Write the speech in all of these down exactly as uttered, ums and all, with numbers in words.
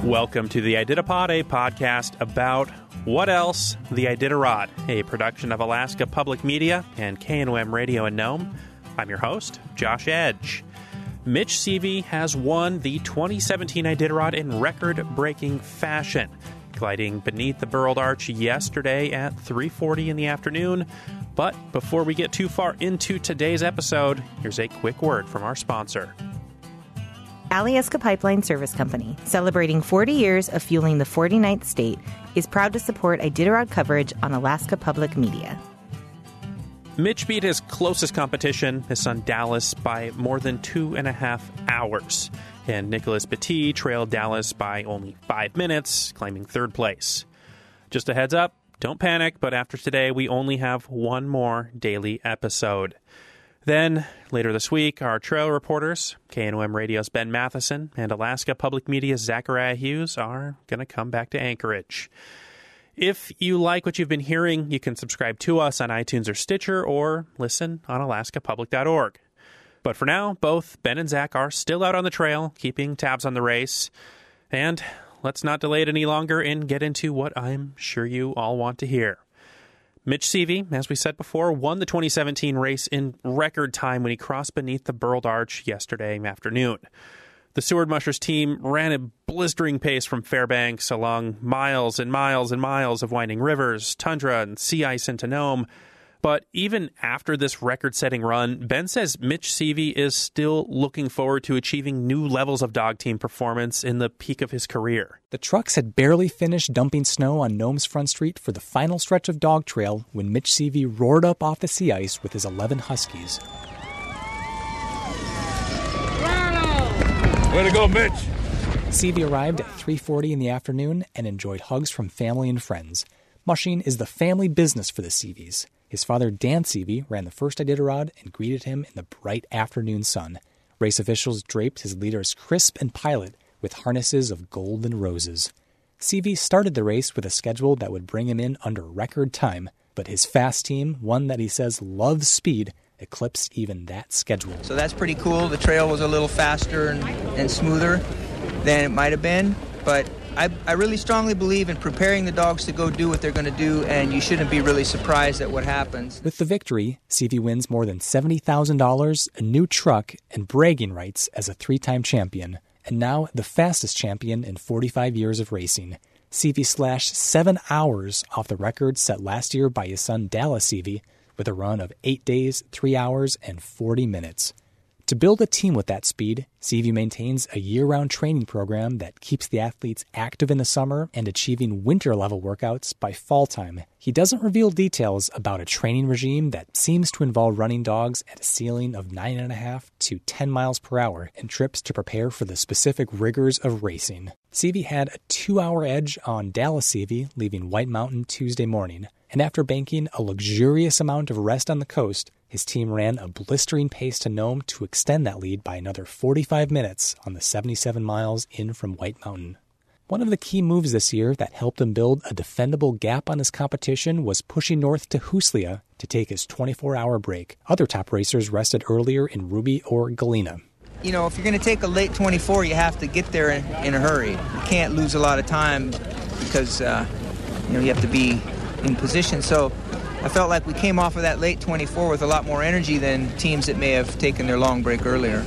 Welcome to the Iditarod, a podcast about what else? The Iditarod, a production of Alaska Public Media and K N O M Radio in Nome. I'm your host, Josh Edge. Mitch Seavey has won the twenty seventeen Iditarod in record-breaking fashion, gliding beneath the Burled Arch yesterday at three forty in the afternoon. But before we get too far into today's episode, here's a quick word from our sponsor. Alyeska Pipeline Service Company, celebrating forty years of fueling the forty-ninth state, is proud to support Iditarod coverage on Alaska Public Media. Mitch beat his closest competition, his son Dallas, by more than two and a half hours. And Nicholas Petit trailed Dallas by only five minutes, claiming third place. Just a heads up, don't panic, but after today, we only have one more daily episode. Then, later this week, our trail reporters, K N O M Radio's Ben Matheson and Alaska Public Media's Zachariah Hughes, are going to come back to Anchorage. If you like what you've been hearing, you can subscribe to us on iTunes or Stitcher, or listen on alaska public dot org. But for now, both Ben and Zach are still out on the trail, keeping tabs on the race. And let's not delay it any longer and get into what I'm sure you all want to hear. Mitch Seavey, as we said before, won the twenty seventeen race in record time when he crossed beneath the Burled Arch yesterday afternoon. The Seward Mushers team ran a blistering pace from Fairbanks along miles and miles and miles of winding rivers, tundra, and sea ice into Nome. But even after this record-setting run, Ben says Mitch Seavey is still looking forward to achieving new levels of dog team performance in the peak of his career. The trucks had barely finished dumping snow on Nome's Front Street for the final stretch of dog trail when Mitch Seavey roared up off the sea ice with his eleven Huskies. Way to go, Mitch! Seavey arrived at three forty in the afternoon and enjoyed hugs from family and friends. Mushing is the family business for the Seaveys. His father, Dan Seavey, ran the first Iditarod and greeted him in the bright afternoon sun. Race officials draped his leaders crisp and pilot with harnesses of gold and roses. Seavey started the race with a schedule that would bring him in under record time, but his fast team, one that he says loves speed, eclipsed even that schedule. So that's pretty cool. The trail was a little faster and, and smoother than it might have been, but I, I really strongly believe in preparing the dogs to go do what they're going to do, and you shouldn't be really surprised at what happens. With the victory, Seavey wins more than seventy thousand dollars, a new truck, and bragging rights as a three-time champion, and now the fastest champion in forty-five years of racing. Seavey slashed seven hours off the record set last year by his son Dallas Seavey with a run of eight days, three hours, and forty minutes. To build a team with that speed, Seavey maintains a year-round training program that keeps the athletes active in the summer and achieving winter-level workouts by fall time. He doesn't reveal details about a training regime that seems to involve running dogs at a ceiling of nine point five to ten miles per hour and trips to prepare for the specific rigors of racing. Seavey had a two-hour edge on Dallas Seavey leaving White Mountain Tuesday morning, and after banking a luxurious amount of rest on the coast, his team ran a blistering pace to Nome to extend that lead by another forty-five minutes on the seventy-seven miles in from White Mountain. One of the key moves this year that helped him build a defendable gap on his competition was pushing north to Huslia to take his twenty-four hour break. Other top racers rested earlier in Ruby or Galena. You know, if you're going to take a late twenty-four, you have to get there in, in a hurry. You can't lose a lot of time because, uh, you know, you have to be in position. So I felt like we came off of that late twenty-four with a lot more energy than teams that may have taken their long break earlier.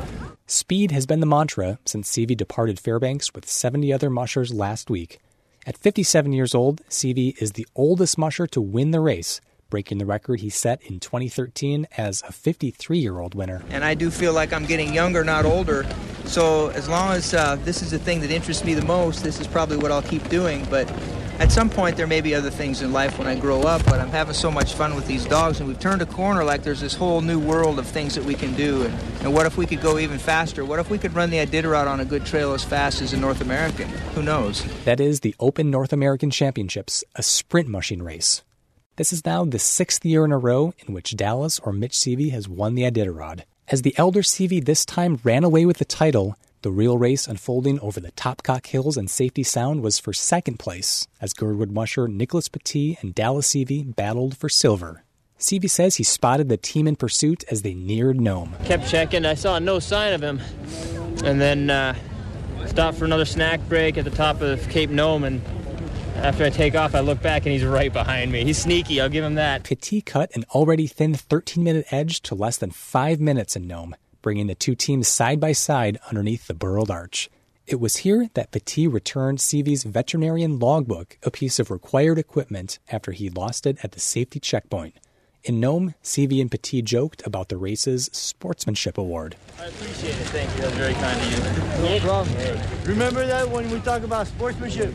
Speed has been the mantra since Seavey departed Fairbanks with seventy other mushers last week. At fifty-seven years old, Seavey is the oldest musher to win the race, breaking the record he set in twenty thirteen as a fifty-three-year-old winner. And I do feel like I'm getting younger, not older. So as long as uh, this is the thing that interests me the most, this is probably what I'll keep doing. But at some point, there may be other things in life when I grow up, but I'm having so much fun with these dogs, and we've turned a corner like there's this whole new world of things that we can do. And, and what if we could go even faster? What if we could run the Iditarod on a good trail as fast as a North American? Who knows? That is the Open North American Championships, a sprint mushing race. This is now the sixth year in a row in which Dallas or Mitch Seavey has won the Iditarod. As the elder Seavey this time ran away with the title, the real race unfolding over the Topcock Hills and Safety Sound was for second place, as Girdwood musher Nicholas Petit and Dallas Seavey battled for silver. Seavey says he spotted the team in pursuit as they neared Nome. Kept checking. I saw no sign of him. And then uh, stopped for another snack break at the top of Cape Nome, and after I take off, I look back and he's right behind me. He's sneaky, I'll give him that. Petit cut an already thin thirteen-minute edge to less than five minutes in Nome, bringing the two teams side by side underneath the burled arch. It was here that Petit returned C V's veterinarian logbook, a piece of required equipment, after he lost it at the safety checkpoint. In Nome, C V and Petit joked about the race's Sportsmanship Award. I appreciate it. Thank you. That was very kind of you. No problem. Remember that when we talk about sportsmanship?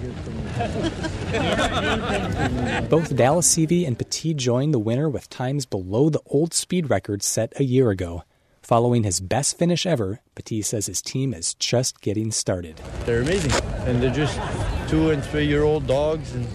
Both Dallas C V and Petit joined the winner with times below the old speed record set a year ago. Following his best finish ever, Petit says his team is just getting started. They're amazing, and they're just two and three year old dogs, and,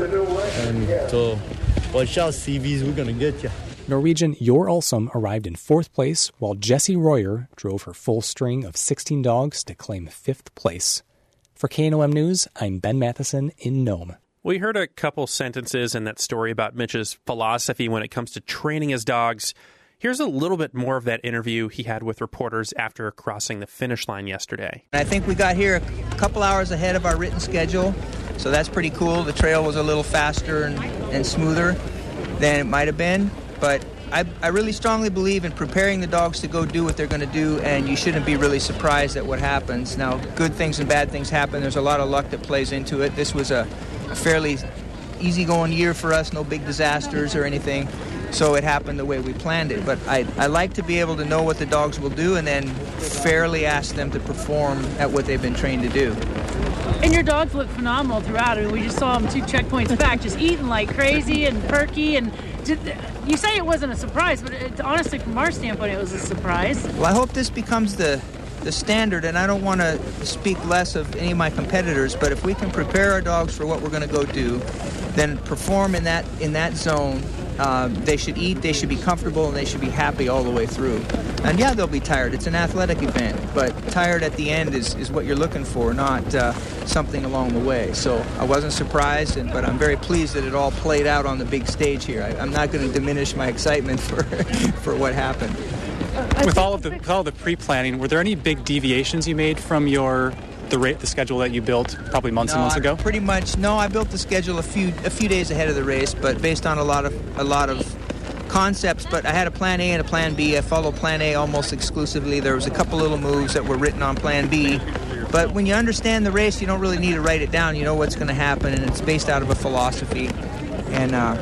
and so watch out, C Vs, we're gonna get you. Norwegian Yor Olsum arrived in fourth place, while Jessie Royer drove her full string of sixteen dogs to claim fifth place. For K N O M News, I'm Ben Matheson in Nome. We heard a couple sentences in that story about Mitch's philosophy when it comes to training his dogs. Here's a little bit more of that interview he had with reporters after crossing the finish line yesterday. I think we got here a couple hours ahead of our written schedule, so that's pretty cool. The trail was a little faster and, and smoother than it might have been, but I, I really strongly believe in preparing the dogs to go do what they're going to do, and you shouldn't be really surprised at what happens. Now, good things and bad things happen. There's a lot of luck that plays into it. This was a, a fairly easygoing year for us, no big disasters or anything. So it happened the way we planned it. But I, I like to be able to know what the dogs will do and then fairly ask them to perform at what they've been trained to do. And your dogs look phenomenal throughout. I mean, we just saw them two checkpoints back, just eating like crazy and perky. And just, you say it wasn't a surprise, but it, honestly, from our standpoint, it was a surprise. Well, I hope this becomes the the standard, and I don't want to speak less of any of my competitors, but if we can prepare our dogs for what we're going to go do, then perform in that in that zone. Uh, they should eat, they should be comfortable, and they should be happy all the way through. And yeah, they'll be tired. It's an athletic event, but tired at the end is, is what you're looking for, not uh, something along the way. So I wasn't surprised, and, but I'm very pleased that it all played out on the big stage here. I, I'm not going to diminish my excitement for for what happened. With all of the with all of the pre-planning, were there any big deviations you made from your the rate the schedule that you built probably months no, and months I ago? Pretty much. No, I built the schedule a few a few days ahead of the race, but based on a lot of a lot of concepts. But I had a plan A and a plan B. I followed plan A almost exclusively. There was a couple little moves that were written on plan B. But when you understand the race, you don't really need to write it down. You know what's going to happen, and it's based out of a philosophy. And uh,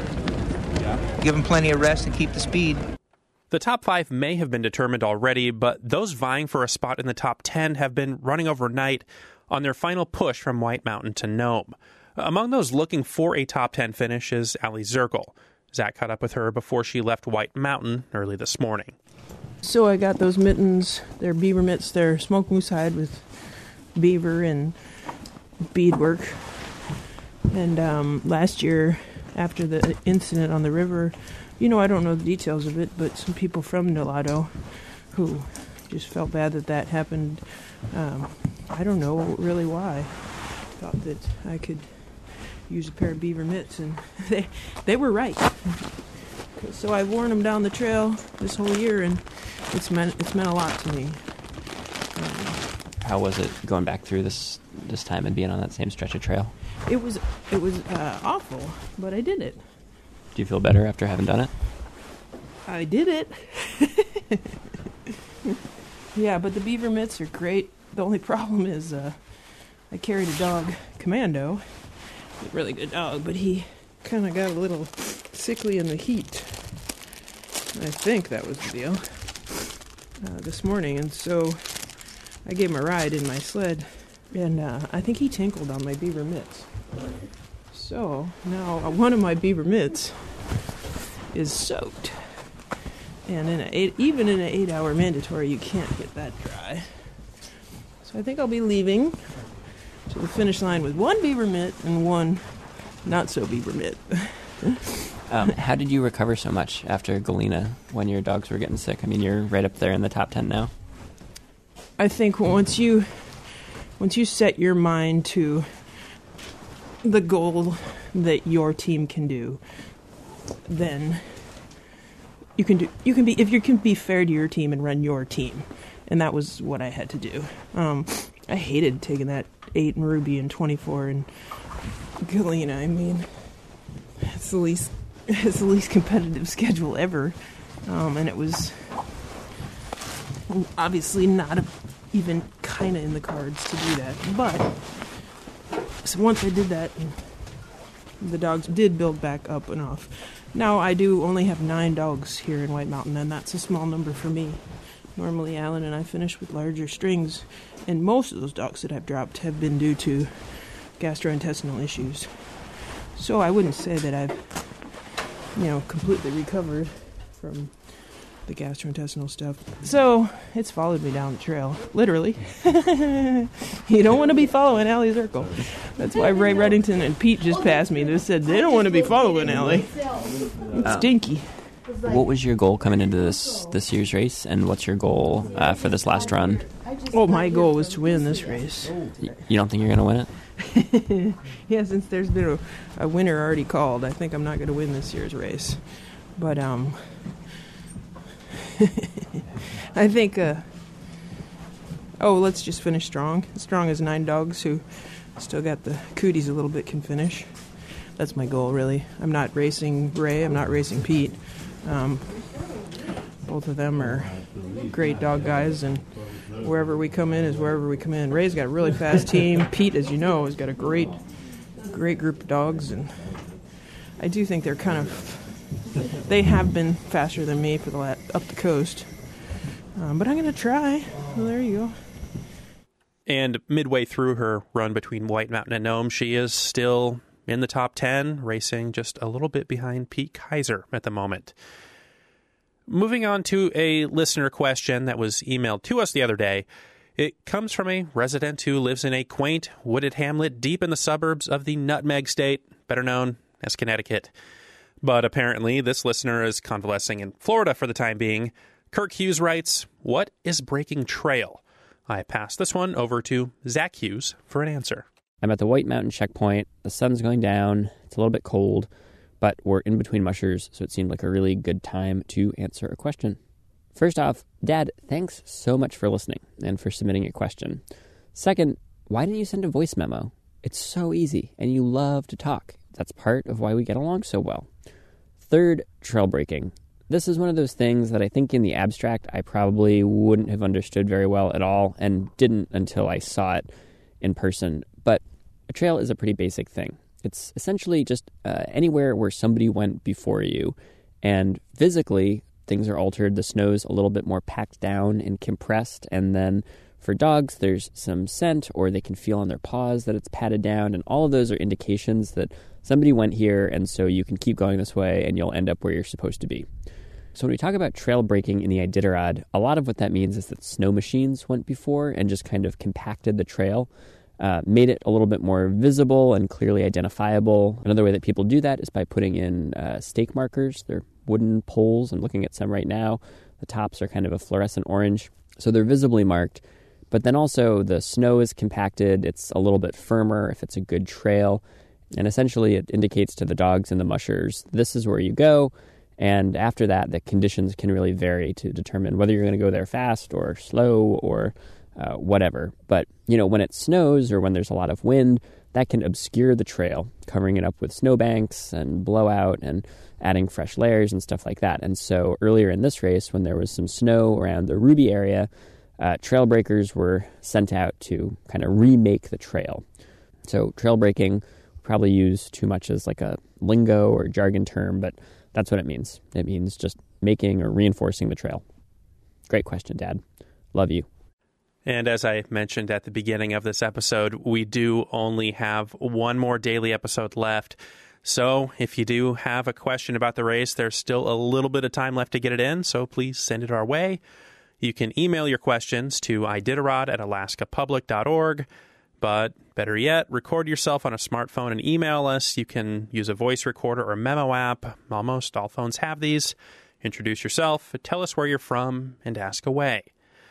give them plenty of rest and keep the speed. The top five may have been determined already, but those vying for a spot in the top ten have been running overnight on their final push from White Mountain to Nome. Among those looking for a top ten finish is Ali Zirkle. Zach caught up with her before she left White Mountain early this morning. So I got those mittens, they're beaver mitts, they're smoked moose hide with beaver and beadwork. And um, last year, after the incident on the river, you know, I don't know the details of it, but some people from Nolado who just felt bad that that happened. Um, I don't know really why. Thought that I could use a pair of beaver mitts, and they they were right. So I've worn them down the trail this whole year, and it's meant it's meant a lot to me. Um, How was it going back through this this time and being on that same stretch of trail? It was it was uh, awful, but I did it. Do you feel better after having done it? I did it. Yeah, but the beaver mitts are great. The only problem is uh, I carried a dog, Commando, a really good dog, but he kind of got a little sickly in the heat. I think that was the deal uh, this morning, and so I gave him a ride in my sled, and uh, I think he tinkled on my beaver mitts. So now uh, one of my beaver mitts is soaked. And in a eight, even in an eight-hour mandatory, you can't get that dry. So I think I'll be leaving to the finish line with one beaver mitt and one not-so-beaver mitt. um, how did you recover so much after Galena when your dogs were getting sick? I mean, you're right up there in the top ten now. I think once you once you set your mind to the goal that your team can do, then you can do you can be if you can be fair to your team and run your team, and that was what I had to do. Um, I hated taking that eight in Ruby and twenty-four in Galena. I mean, it's the least it's the least competitive schedule ever, um, and it was obviously not a, even kind of in the cards to do that. But so once I did that, the dogs did build back up enough. Now I do only have nine dogs here in White Mountain, and that's a small number for me. Normally, Alan and I finish with larger strings, and most of those dogs that I've dropped have been due to gastrointestinal issues. So I wouldn't say that I've, you know, completely recovered from the gastrointestinal stuff. So it's followed me down the trail, literally. You don't want to be following Allie Zirkle. That's why Ray Reddington and Pete just passed me. They said they don't want to be following Allie. It's Oh. stinky. What was your goal coming into this this year's race, and what's your goal uh, for this last run? Oh, my goal was to win this race. You don't think you're going to win it? Yeah, since there's been a, a winner already called, I think I'm not going to win this year's race. But um, I think, uh, oh, let's just finish strong. Strong as nine dogs who still got the cooties a little bit can finish. That's my goal, really. I'm not racing Ray. I'm not racing Pete. Um, both of them are great dog guys, and wherever we come in is wherever we come in. Ray's got a really fast team. Pete, as you know, has got a great, great group of dogs, and I do think they're kind of, they have been faster than me for the la- up the coast. Um, but I'm going to try. Well, there you go. And midway through her run between White Mountain and Nome, she is still in the top ten, racing just a little bit behind Pete Kaiser at the moment. Moving on to a listener question that was emailed to us the other day. It comes from a resident who lives in a quaint, wooded hamlet deep in the suburbs of the Nutmeg State, better known as Connecticut. But apparently this listener is convalescing in Florida for the time being. Kirk Hughes writes, "What is breaking trail?" I pass this one over to Zach Hughes for an answer. I'm at the White Mountain checkpoint. The sun's going down. It's a little bit cold, but we're in between mushers, so it seemed like a really good time to answer a question. First off, Dad, thanks so much for listening and for submitting a question. Second, why didn't you send a voice memo? It's so easy, and you love to talk. That's part of why we get along so well. Third, trail breaking. This is one of those things that I think in the abstract I probably wouldn't have understood very well at all, and didn't until I saw it in person. But a trail is a pretty basic thing. It's essentially just uh, anywhere where somebody went before you, and physically things are altered. The snow's a little bit more packed down and compressed, and then for dogs there's some scent, or they can feel on their paws that it's patted down, and all of those are indications that somebody went here, and so you can keep going this way and you'll end up where you're supposed to be. So when we talk about trail breaking in the Iditarod, a lot of what that means is that snow machines went before and just kind of compacted the trail, uh, made it a little bit more visible and clearly identifiable. Another way that people do that is by putting in uh, stake markers. They're wooden poles. I'm looking at some right now. The tops are kind of a fluorescent orange, so they're visibly marked. But then also the snow is compacted. It's a little bit firmer if it's a good trail. And essentially it indicates to the dogs and the mushers, this is where you go. And after that, the conditions can really vary to determine whether you're going to go there fast or slow or uh, whatever. But, you know, when it snows or when there's a lot of wind, that can obscure the trail, covering it up with snowbanks and blowout and adding fresh layers and stuff like that. And so earlier in this race, when there was some snow around the Ruby area, uh, trail breakers were sent out to kind of remake the trail. So trail breaking, probably use too much as like a lingo or jargon term, but that's what it means. It means just making or reinforcing the trail. Great question, Dad. Love you. And as I mentioned at the beginning of this episode, we do only have one more daily episode left. So if you do have a question about the race, there's still a little bit of time left to get it in, so please send it our way. You can email your questions to iditarod at alaska public dot org. But better yet, record yourself on a smartphone and email us. You can use a voice recorder or a memo app. Almost all phones have these. Introduce yourself, tell us where you're from, and ask away.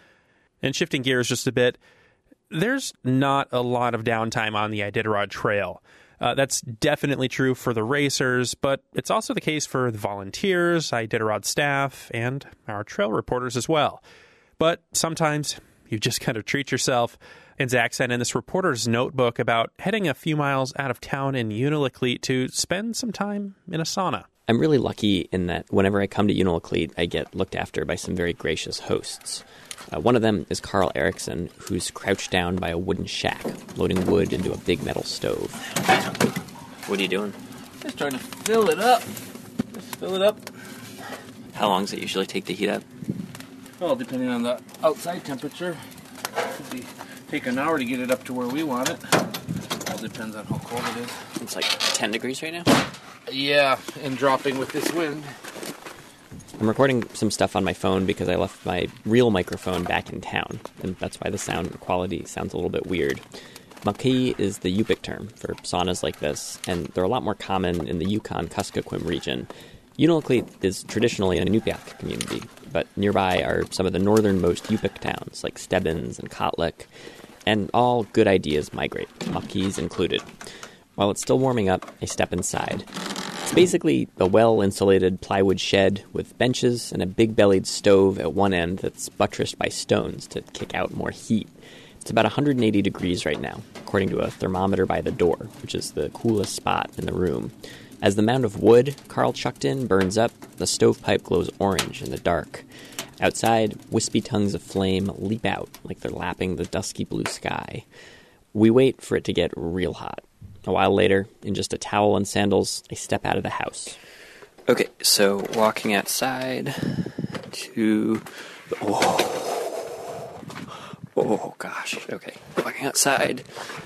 And shifting gears just a bit, there's not a lot of downtime on the Iditarod Trail. Uh, that's definitely true for the racers, but it's also the case for the volunteers, Iditarod staff, and our trail reporters as well. But sometimes you just kind of treat yourself And Zach sent in this reporter's notebook about heading a few miles out of town in Unalakleet to spend some time in a sauna. I'm really lucky in that whenever I come to Unalakleet, I get looked after by some very gracious hosts. Uh, one of them is Carl Erickson, who's crouched down by a wooden shack, loading wood into a big metal stove. What are you doing? Just trying to fill it up. Just fill it up. How long does it usually take to heat up? Well, depending on the outside temperature, it could be take an hour to get it up to where we want it. All depends on how cold it is. It's like ten degrees right now? Yeah, and dropping with this wind. I'm recording some stuff on my phone because I left my real microphone back in town, and that's why the sound quality sounds a little bit weird. Makhi is the Yupik term for saunas like this, and they're a lot more common in the Yukon-Kuskokwim region. Unalakleet is traditionally an Inupiaq community, but nearby are some of the northernmost Yupik towns, like Stebbins and Kotlik, and all good ideas migrate, Makhis included. While it's still warming up, I step inside. It's basically a well-insulated plywood shed with benches and a big-bellied stove at one end that's buttressed by stones to kick out more heat. It's about one hundred eighty degrees right now, according to a thermometer by the door, which is the coolest spot in the room. As the mound of wood Carl chucked in burns up, the stovepipe glows orange in the dark. Outside, wispy tongues of flame leap out like they're lapping the dusky blue sky. We wait for it to get real hot. A while later, in just a towel and sandals, I step out of the house. Okay, so walking outside to... Oh, oh gosh, okay. Walking outside.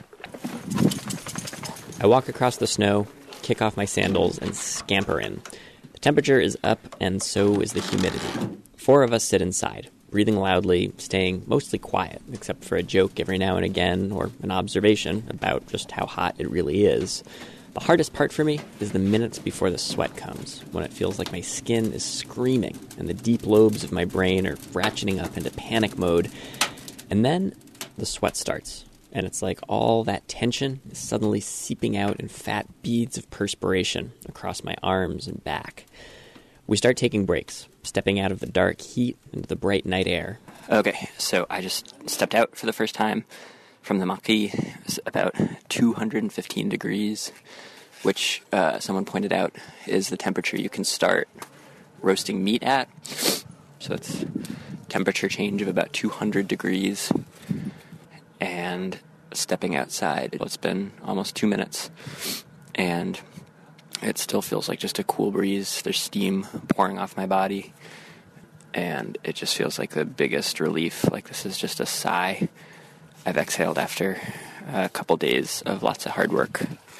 I walk across the snow, kick off my sandals, and scamper in. The temperature is up, and so is the humidity. Four of us sit inside, breathing loudly, staying mostly quiet, except for a joke every now and again, or an observation about just how hot it really is. The hardest part for me is the minutes before the sweat comes, when it feels like my skin is screaming, and the deep lobes of my brain are ratcheting up into panic mode. And then the sweat starts, and it's like all that tension is suddenly seeping out in fat beads of perspiration across my arms and back. We start taking breaks, stepping out of the dark heat into the bright night air. Okay, so I just stepped out for the first time from the Makhi. It's about two hundred fifteen degrees, which uh, someone pointed out is the temperature you can start roasting meat at. So it's temperature change of about two hundred degrees. And stepping outside, it's been almost two minutes. And it still feels like just a cool breeze. There's steam pouring off my body. And it just feels like the biggest relief. Like this is just a sigh I've exhaled after a couple days of lots of hard work.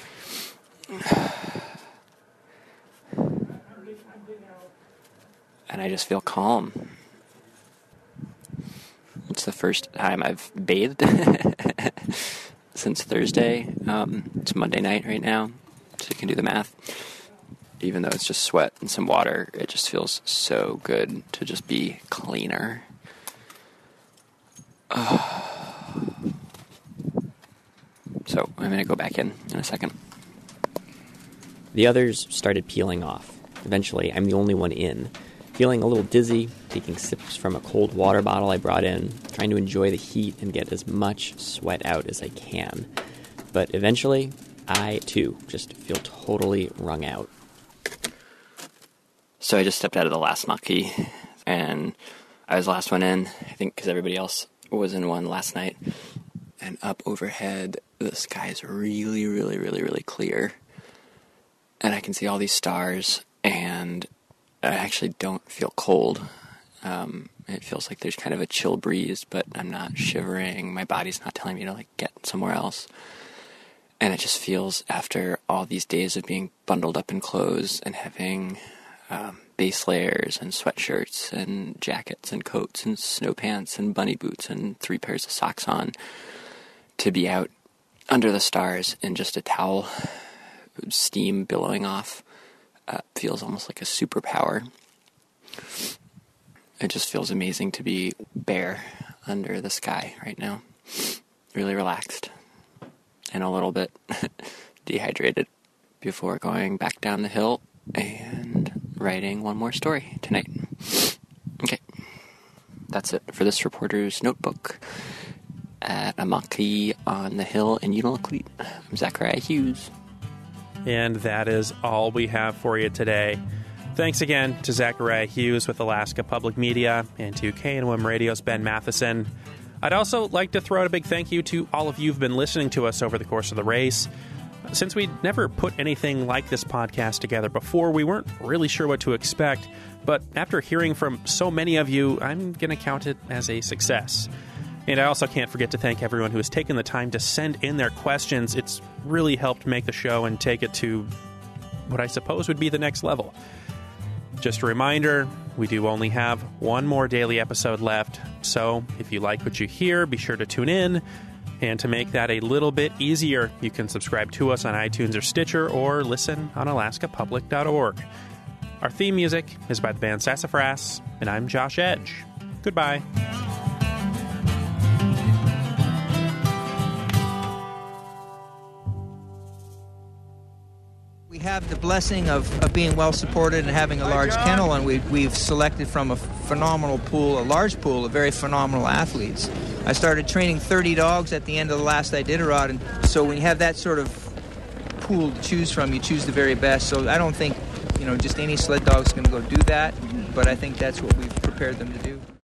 And I just feel calm. It's the first time I've bathed since Thursday. Um, it's Monday night right now, so you can do the math. Even though it's just sweat and some water, it just feels so good to just be cleaner. Oh. So I'm going to go back in in a second. The others started peeling off. Eventually, I'm the only one in. Feeling a little dizzy, taking sips from a cold water bottle I brought in, trying to enjoy the heat and get as much sweat out as I can. But eventually, I, too, just feel totally wrung out. So I just stepped out of the last Makhi, and I was the last one in, I think because everybody else was in one last night. And up overhead, the sky is really, really, really, really clear. And I can see all these stars, and I actually don't feel cold. Um, it feels like there's kind of a chill breeze, but I'm not shivering. My body's not telling me to like get somewhere else. And it just feels, after all these days of being bundled up in clothes and having um, base layers and sweatshirts and jackets and coats and snow pants and bunny boots and three pairs of socks on, to be out under the stars in just a towel, steam billowing off, Uh, feels almost like a superpower. It just feels amazing to be bare under the sky right now. Really relaxed and a little bit dehydrated before going back down the hill and writing one more story tonight. Okay, that's it for this reporter's notebook. at Amaki on the Hill in Unalakleet. I'm Zachariah Hughes. And that is all we have for you today. Thanks again to Zachariah Hughes with Alaska Public Media and to K N O M Radio's Ben Matheson. I'd also like to throw out a big thank you to all of you who've been listening to us over the course of the race. Since we'd never put anything like this podcast together before, we weren't really sure what to expect. But after hearing from so many of you, I'm going to count it as a success. And I also can't forget to thank everyone who has taken the time to send in their questions. It's really helped make the show and take it to what I suppose would be the next level. Just a reminder, we do only have one more daily episode left, so if you like what you hear, be sure to tune in. And to make that a little bit easier, you can subscribe to us on iTunes or Stitcher or listen on alaska public dot org. Our theme music is by the band Sassafras, and I'm Josh Edge. Goodbye. We have the blessing of, of being well supported and having a large kennel, and we, we've selected from a phenomenal pool, a large pool of very phenomenal athletes. I started training thirty dogs at the end of the last Iditarod, and so when you have that sort of pool to choose from, you choose the very best. So I don't think, you know, just any sled dog's going to go do that, but I think that's what we've prepared them to do.